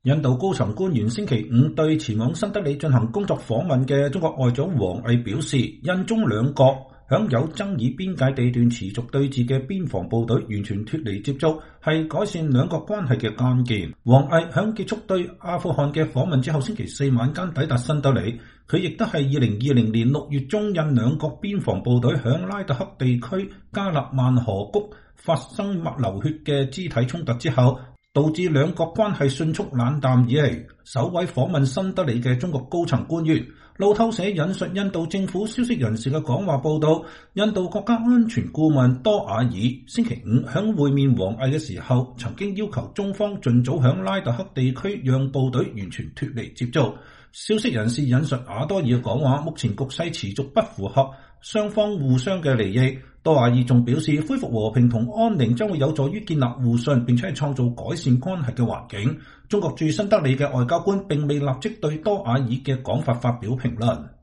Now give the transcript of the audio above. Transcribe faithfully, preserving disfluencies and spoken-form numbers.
印度高層官員星期五對前往新德里進行工作訪問嘅中國外長王毅表示，印中兩國響有爭議邊界地段持續對峙嘅邊防部隊完全脫離接觸，係改善兩國關係嘅關鍵。王毅響結束對阿富汗嘅訪問之後，星期四晚間抵達新德里，佢亦都係二零二零年六月中印兩國邊防部隊響拉特克地區加勒萬河谷發生流血嘅肢體衝突之後，導致兩國關係迅速冷淡以嚟，首位訪問新德里嘅中國高層官員。路透社引述印度政府消息人士嘅講話報道，印度國家安全顧問多瓦爾星期五響會面王毅嘅時候，曾經要求中方盡早響拉特克地區讓部隊完全脫離接觸。消息人士引述阿多爾嘅講話，目前局勢持續不符合雙方互相嘅利益。多瓦爾仲表示，恢復和平同安寧將會有助於建立互信，並且係創造改善關係嘅環境。中國駐新德里嘅外交官並未立即對多瓦爾嘅講法發表評論。